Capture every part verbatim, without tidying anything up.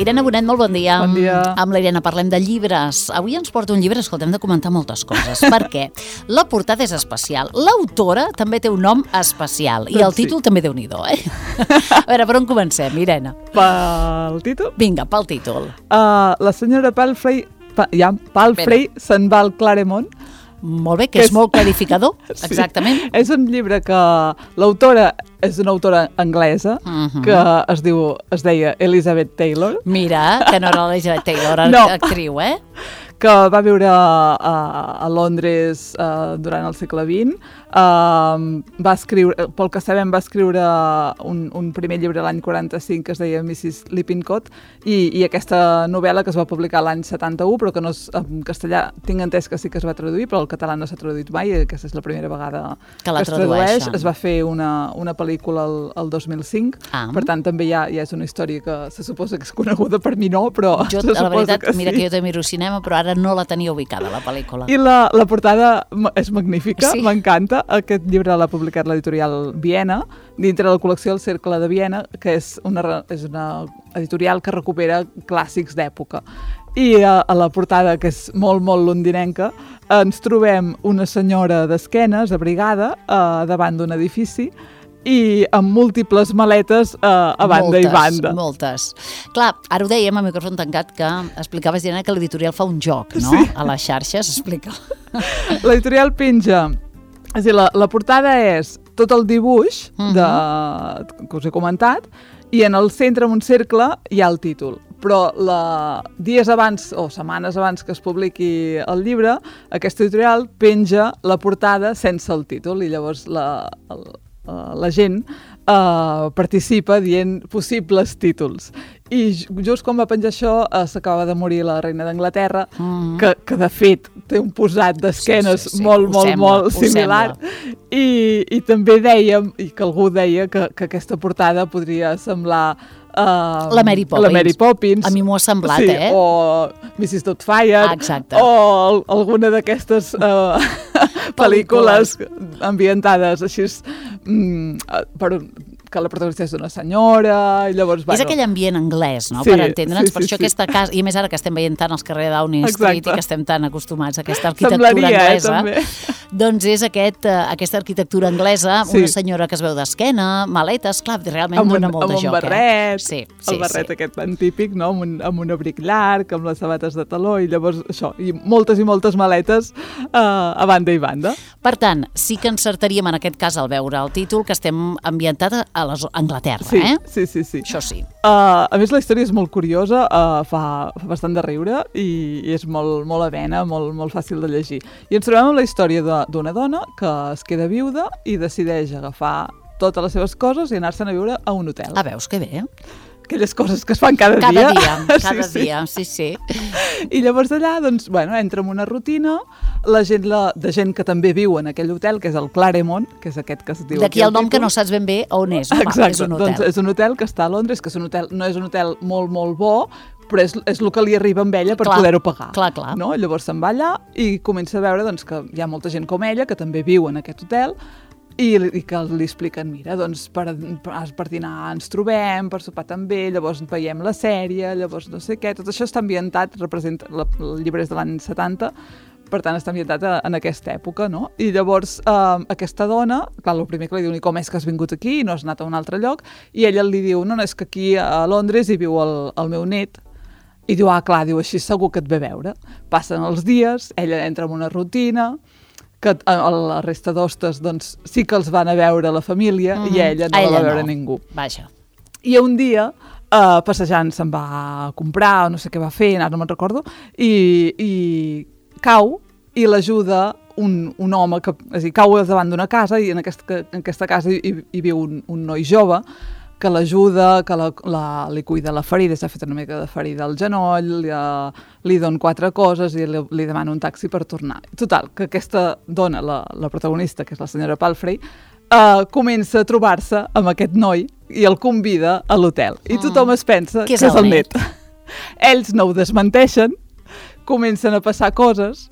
Irene Bonet, molt bon dia. Bon dia. Amb l'Irene parlem de llibres. Avui ens porta un llibre, escolta, hem de comentar moltes coses. Per què? La portada és especial. L'autora també té un nom especial. I el títol sí. també déu-n'hi-do, eh? A veure, per on comencem, Irene? Pel títol? Vinga, pel títol. Uh, la senyora Palfrey, pa, ja, Palfrey se'n va al Claremont. Molt bé, que, que és, és molt clarificador, sí. exactament. És un llibre que l'autora és una autora anglesa uh-huh. que es diu es deia Elizabeth Taylor. Mira, que no era l'Elizabeth Taylor, no. actriu, eh? Que va viure a, a Londres uh, durant el segle vint. Uh, va escriure, pel que sabem, va escriure un, un primer llibre l'any quaranta-cinc que es deia missus Lippincott i, i aquesta novel·la que es va publicar l'any setanta-u, però que no és, en castellà tinc entès que sí que es va traduir, però el català no s'ha traduït mai, i aquesta és la primera vegada que, que es tradueix. Es va fer una, una pel·lícula el, el dos mil cinc, ah. per tant també ja, ja és una història que se suposa que és coneguda per mi no, però jo, se suposa la veritat, que sí. Mira que jo també miro cinema, però ara no la tenia ubicada, la pel·lícula. I la, la portada és magnífica, sí. m'encanta. Aquest llibre l'ha publicat l'editorial Viena, dintre de la col·lecció El Cercle de Viena, que és una, és una editorial que recupera clàssics d'època. I a, a la portada, que és molt, molt londinenca, ens trobem una senyora d'esquenes, abrigada, eh, davant d'un edifici, i amb múltiples maletes eh, a banda moltes, i banda. Moltes. Clar, ara ho dèiem a micròfon tancat que explicaves, Diana, que l'editorial fa un joc, no? Sí. A les xarxes, explica. L'editorial penja, és a dir, la, la portada és tot el dibuix uh-huh. de, que us he comentat, i en el centre, en un cercle, hi ha el títol. Però la, dies abans o setmanes abans que es publiqui el llibre, aquesta editorial penja la portada sense el títol, i llavors la, el, la gent uh, participa dient possibles títols. I just quan va penjar això uh, s'acaba de morir la reina d'Anglaterra, mm. que, que de fet té un posat d'esquenes sí, sí, sí. molt, ho molt, sembla, molt similar. I, I també dèiem, i que algú deia que, que aquesta portada podria semblar Uh, la Mary Poppins. La Mary Poppins. A mi m'ho ha semblat, sí, eh? O missus Doubtfire. Exacte. O alguna d'aquestes uh, pel·lícules ambientades així mm, per que la protagonista és d'una senyora i llavors... És bueno, aquell ambient anglès, no? Sí, per entendre'ns, sí, per sí, això sí. aquesta casa, i a més ara que estem veient tant els carrers Downing Street i que estem tan acostumats a aquesta arquitectura Semblaria, anglesa, eh, doncs és aquest, uh, aquesta arquitectura anglesa, sí. una senyora que es veu d'esquena, maletes, clar, realment amb dona un, molt amb de joc. Amb un barret, eh? sí, sí, el barret sí. aquest tan típic, no? amb, un, amb un abric llarg, amb les sabates de taló, i llavors això, i moltes i moltes maletes uh, a banda i banda. Per tant, sí que encertaríem en aquest cas al veure el títol que estem ambientada a les Anglaterra, sí, eh? Sí, sí, sí. Això sí. Uh, a més, la història és molt curiosa, uh, fa, fa bastant de riure i, i és molt, molt amena, molt, molt fàcil de llegir. I ens trobem amb la història d'una dona que es queda viuda i decideix agafar totes les seves coses i anar-se'n a viure a un hotel. Ah, veus que bé, eh? Aquelles coses que es fan cada, cada dia. dia. Cada sí, dia, sí, sí. I llavors allà, doncs, bueno, entra en una rutina, la gent, la, de gent que també viu en aquell hotel, que és el Claremont, que és aquest que es diu... D'aquí el nom que no saps ben bé on és. Home, exacte, és un hotel. Doncs és un hotel que està a Londres, que és un hotel, no és un hotel molt, molt bo, però és, és el que li arriba amb ella per poder-ho pagar. Clar, clar. No? Llavors se'n va allà i comença a veure doncs, que hi ha molta gent com ella que també viu en aquest hotel, i, i que li expliquen, mira, doncs per, per, per dinar ens trobem, per sopar també, llavors veiem la sèrie, llavors no sé què, tot això està ambientat, representa, la, el llibre és de l'any setanta, per tant està ambientat a, en aquesta època, no? I llavors eh, aquesta dona, clar, el primer que li diu, i com és que has vingut aquí i no has anat a un altre lloc? I ella li diu, no, no, és que aquí a Londres hi viu el, el meu net. I diu, ah, clar, diu, així segur que et ve veure. Passen els dies, ella entra en una rutina, que a la resta d'hostes doncs, sí que els van a veure la família mm-hmm. i ella no a ella la va veure no. ningú. Vaja. I un dia, uh, passejant, se'n va a comprar, o no sé què va fer, ara no me'n recordo, i, i cau i l'ajuda un, un home, que, és a dir, cau davant d'una casa i en aquesta, en aquesta casa hi, hi viu un, un noi jove que l'ajuda, que la, la, li cuida la ferida, s'ha fet una mica de ferida al genoll, li, li don quatre coses i li, li demana un taxi per tornar. Total, que aquesta dona, la, la protagonista, que és la senyora Palfrey, uh, comença a trobar-se amb aquest noi i el convida a l'hotel. I tothom es pensa que és, que és el net. net. Ells no ho desmenteixen, comencen a passar coses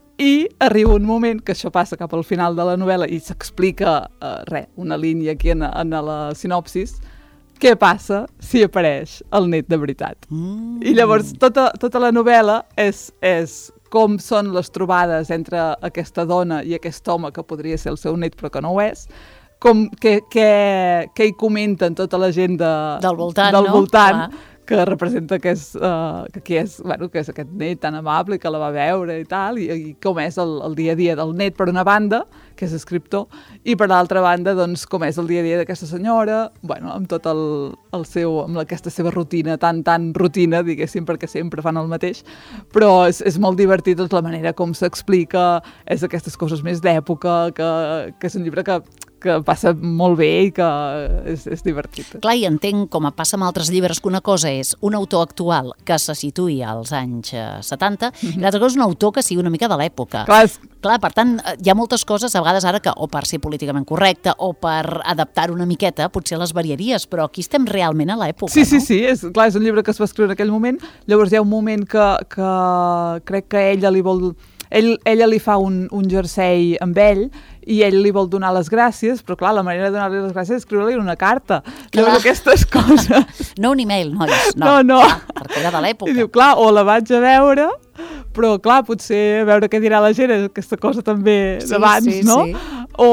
i arriba un moment, que això passa cap al final de la novel·la i s'explica, uh, res, una línia aquí en, en la sinopsis, què passa si apareix el net de veritat. Mm. I llavors tota, tota la novel·la és, és com són les trobades entre aquesta dona i aquest home que podria ser el seu net però que no ho és, com que, que, que hi comenten tota la gent de, del voltant, del no? voltant Clar. Que representa que és, uh, que, que, és, bueno, que és aquest net tan amable que la va veure i tal, i, i com és el, el dia a dia del net per una banda, que és escriptor, i per l'altra banda, doncs, com és el dia a dia d'aquesta senyora, bueno, amb tot el, el seu, amb aquesta seva rutina, tan, tan rutina, diguéssim, perquè sempre fan el mateix, però és, és molt divertit, doncs, la manera com s'explica, és aquestes coses més d'època, que, que és un llibre que que passa molt bé i que és, és divertit. Clar, i entenc, com passa amb altres llibres, que una cosa és un autor actual que se situï als anys setanta, mm-hmm. i l'altra cosa és un autor que sigui una mica de l'època. Clar, és... Clar, per tant, hi ha moltes coses, a vegades ara, que o per ser políticament correcte o per adaptar una miqueta, potser les variaries, però aquí estem realment a l'època, sí, no? Sí, sí, és, clar, és un llibre que es va escriure en aquell moment, llavors hi ha un moment que, que crec que ella li vol... Ell, ella li fa un, un jersei amb ell i ell li vol donar les gràcies, però clar, la manera de donar-li les gràcies és escriure-li una carta. Llavors aquestes coses... No un e-mail, nois, No, no. no. Clar, perquè era de l'època. I diu, clar, o la vaig a veure, però clar, potser veure què dirà la gent és aquesta cosa també sí, d'abans, sí, no? Sí. O...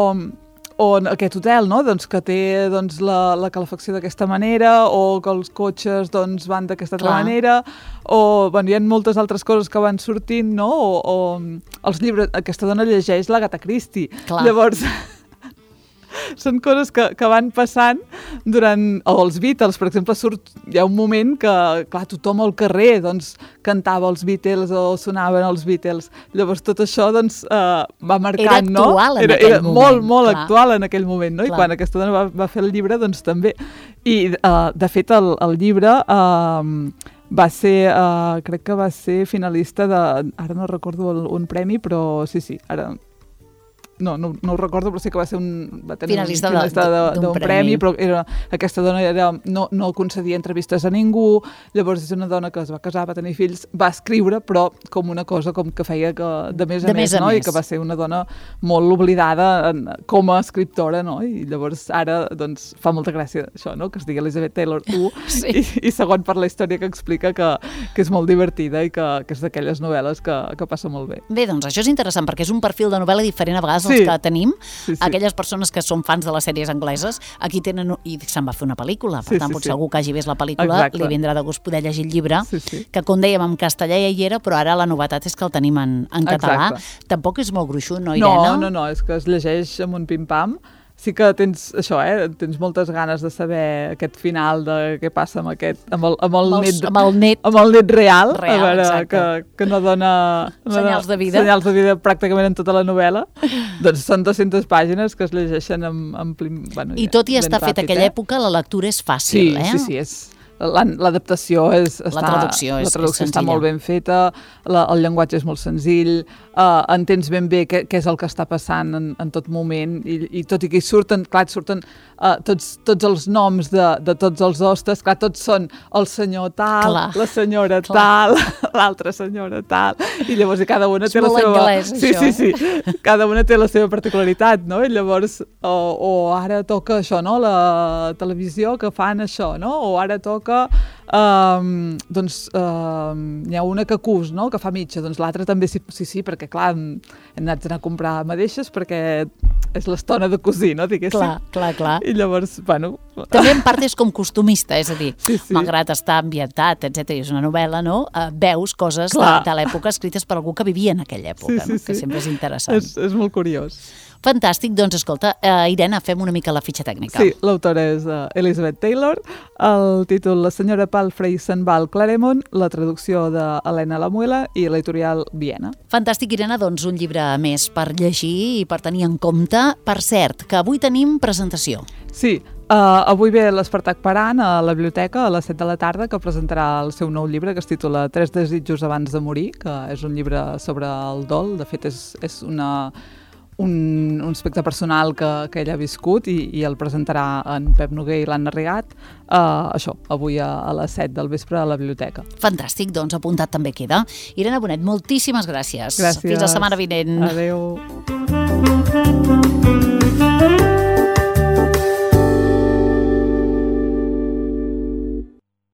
o aquest hotel, no? Doncs que té doncs, la, la calefacció d'aquesta manera, o que els cotxes doncs, van d'aquesta altra manera, o bueno, hi ha moltes altres coses que van sortint, no? O, o els llibres, aquesta dona llegeix l'Agatha Christie. Clar. Llavors... són coses que, que van passant durant... O els Beatles, per exemple, surt, hi ha un moment que, clar, tothom al carrer doncs, cantava els Beatles o sonaven els Beatles. Llavors tot això doncs, eh, va marcant, no? Era actual en era, aquell era moment. Molt, molt clar. actual en aquell moment, no? Clar. I quan aquesta dona va, va fer el llibre, doncs també. I, eh, de fet, el, el llibre... Eh, va ser, uh, crec que va ser finalista de... Ara no recordo el, un premi, però sí, sí, ara... No, no, no ho recordo, però sí que va ser un... Va tenir finalista, un finalista d'un premi. premi, però era, aquesta dona era, no, no concedia entrevistes a ningú, llavors és una dona que es va casar, va tenir fills, va escriure, però com una cosa com que feia que, de més a de més, més, a no? més. I que va ser una dona molt oblidada en, com a escriptora, no? I llavors ara doncs, fa molta gràcia això, no? Que es digui Elizabeth Taylor u, sí. i, i segon per la història que explica que, que és molt divertida i que, que és d'aquelles novel·les que, que passa molt bé. Bé, doncs això és interessant, perquè és un perfil de novel·la diferent a vegades sí. que tenim, sí, sí. aquelles persones que són fans de les sèries angleses, aquí tenen, i se'n va fer una pel·lícula, per sí, tant, sí, potser sí. algú que hagi vist la pel·lícula Exacte. li vindrà de gust poder llegir el llibre, sí, sí. que com dèiem en castellà ja hi era, però ara la novetat és que el tenim en, en català. Exacte. Tampoc és molt gruixut, no, Irene? No, no, no, és que es llegeix amb un pim-pam. Sí que tens això, eh? Tens moltes ganes de saber aquest final de què passa amb aquest, amb el, amb el, amb els, net, amb el net, amb el net real, real a veure, que, que no dona senyals de vida. Senyals de vida pràcticament en tota la novel·la. Doncs són dues-centes pàgines que es llegeixen amb... amb bueno, I tot i estar ràpid, fet aquella eh? època, la lectura és fàcil, sí, eh? Sí, sí, és... L'adaptació és, està, la traducció és, la traducció és està molt ben feta, la, el llenguatge és molt senzill, uh, entens ben bé què, què és el que està passant en, en tot moment, i, i tot i que hi surten, clar, surten uh, tots, tots els noms de, de tots els hostes, clar, tots són el senyor tal, clar, la senyora clar. tal, l'altra senyora tal, i llavors i cada una és té la seva... Anglès, sí, sí, sí, cada una té la seva particularitat, no? I llavors, o, o ara toca això, no? La televisió que fan això, no? O ara toca que um, doncs um, hi ha una que cus, no? Que fa mitja, doncs l'altra també sí, sí, sí, perquè clar, hem anat a anar a comprar madeixes perquè és l'estona de cosir, no? Diguéssim. Clar, clar, clar. I llavors, bueno... També en part és com costumista, és a dir, sí, sí. malgrat estar ambientat, etcètera, és una novel·la, no? Uh, veus coses de, de l'època escrites per algú que vivia en aquella època, sí, sí, no? Que sí. sempre és interessant. És, és molt curiós. Fantàstic, doncs escolta, uh, Irene, fem una mica la fitxa tècnica. Sí, l'autora és uh, Elizabeth Taylor, el títol La senyora Palfrey se'n va al Claremont, la traducció d'Helena Lamuela i l'editorial Viena. Fantàstic, Irene, doncs un llibre més per llegir i per tenir en compte. Per cert, que avui tenim presentació. Sí, uh, avui ve l'Espartac Paran a la biblioteca a les set de la tarda, que presentarà el seu nou llibre que es titula Tres desitjos abans de morir, que és un llibre sobre el dol. De fet, és, és una... Un, un aspecte personal que, que ell ha viscut i, i el presentarà en Pep Noguer i l'Anna Rigat, uh, això, avui a, a les set del vespre a la biblioteca. Fantàstic, doncs apuntat també queda. Irene Bonet, moltíssimes gràcies. Gràcies. Fins la setmana vinent. Adéu.